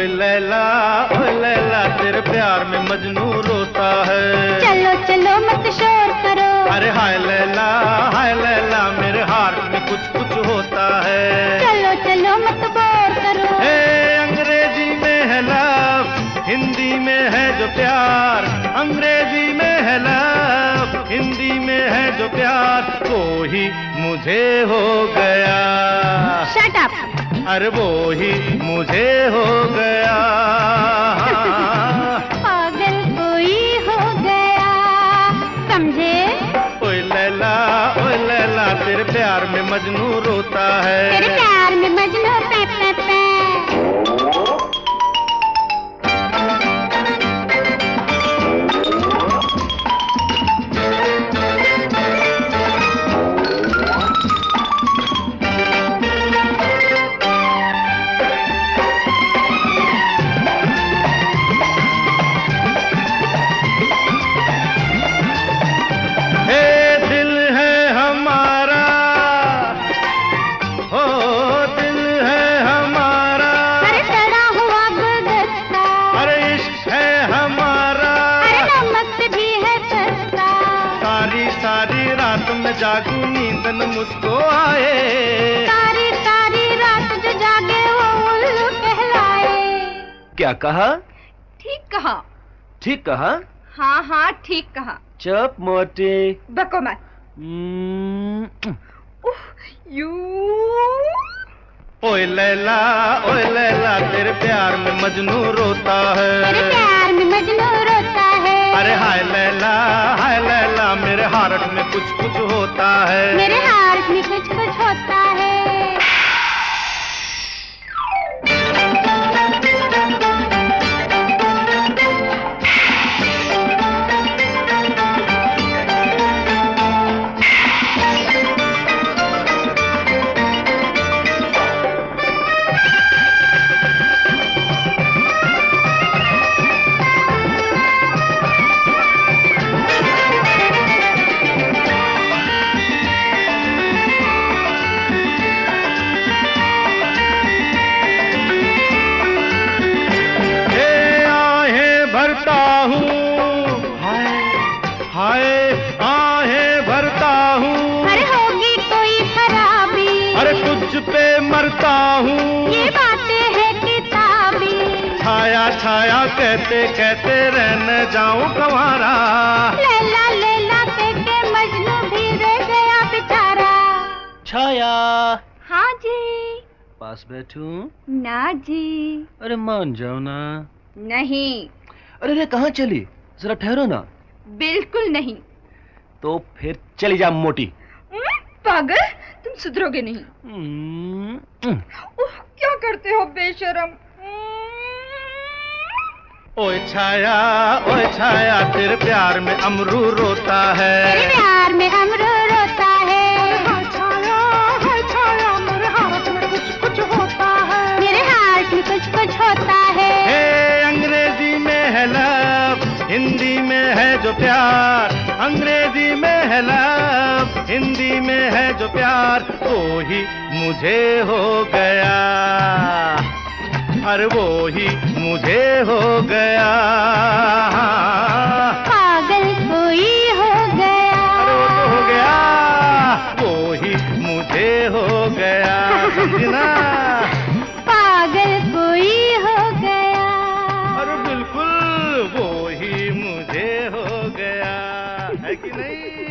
ओए लैला तेरे प्यार में मजनू रोता है। चलो चलो मत शोर करो। अरे हाय लैला मेरे हार्ट में कुछ कुछ होता है। चलो चलो मत बोर करो। अंग्रेजी में है लव, हिंदी में है जो प्यार। अंग्रेजी में है लव, हिंदी में है जो प्यार, वो ही मुझे हो गया। Shut up. अरे वो ही मुझे हो गया। पागल कोई हो गया, समझे? ओए लैला तेरे प्यार में मजनू रोता है। तेरे प्यार में मजनू पे पे पे। सारी रात में जागू नींद न मुझको आए। सारी सारी रात जो जागे वो उल्लू कहलाए। क्या कहा? ठीक कहा। ठीक कहा? हाँ हाँ ठीक कहा। चुप मोटे। बको मत। यू। ओए लैला तेरे प्यार में मजनू रोता है। तेरे प्यार में मजनू रोता है। अरे हाय लैला मेरे हार्ट में कुछ कुछ होता है। मेरे हार्ट में कुछ कुछ होता है। हाय आहें भरता हूँ। अरे होगी कोई खराबी। अरे तुझ पे मरता हूँ। ये बातें है किताबी। छाया छाया कहते कहते रहने जाऊं कंवारा। लैला लैला कहके मजनू भी रह गया बेचारा। छाया। हाँ जी। पास बैठूं? ना जी। अरे मान जाओ ना। नहीं। अरे कहाँ चली? जरा ठहरो ना। बिल्कुल नहीं। तो फिर चली जा मोटी। पागल, तुम सुधरोगे नहीं। क्या करते हो बेशरम। ओए छाया तेरे प्यार में अमरू रोता है। तेरे प्यार में अमरू रोता है। हाय छाया मेरे हार्ट में कुछ कुछ होता है। मेरे हार्ट में कुछ कुछ होता है। अंग्रेजी में है लव, हिंदी में है जो प्यार। अंग्रेजी में है लव, हिंदी में है जो प्यार, वो ही मुझे हो गया। अरे वो ही मुझे हो गया। पागल कोई हो गया। अरे वो तो हो गया, वो ही मुझे हो गया। समझना? पागल कोई हो गया। अरे बिल्कुल वो ही मुझे हो गया, है कि नहीं?